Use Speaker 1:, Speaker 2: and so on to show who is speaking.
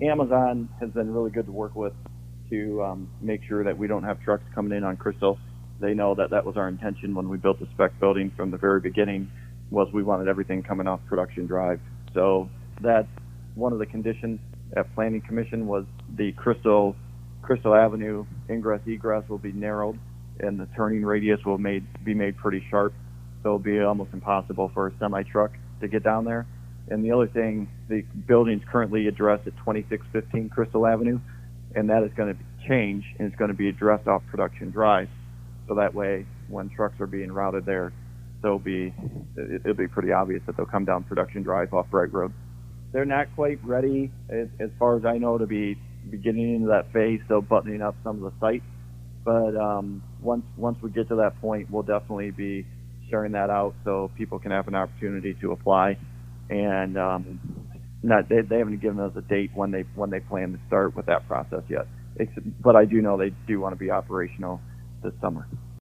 Speaker 1: Amazon has been really good to work with to make sure that we don't have trucks coming in on Crystal. They know that that was our intention when we built the spec building from the very beginning, was we wanted everything coming off production drive. So that's one of the conditions at Planning Commission, was the Crystal Avenue ingress egress will be narrowed, and the turning radius will be made pretty sharp. So it'll be almost impossible for a semi truck to get down there. And the other thing, the building's currently addressed at 2615 Crystal Avenue, and that is going to change, and it's going to be addressed off production drive. So that way, when trucks are being routed there, it'll be pretty obvious that they'll come down production drive off Bright Road. They're not quite ready, as far as I know, to be getting into that phase, still buttoning up some of the site. But once we get to that point, we'll definitely be sharing that out so people can have an opportunity to apply. And they haven't given us a date when they plan to start with that process yet. But I do know they do want to be operational this summer.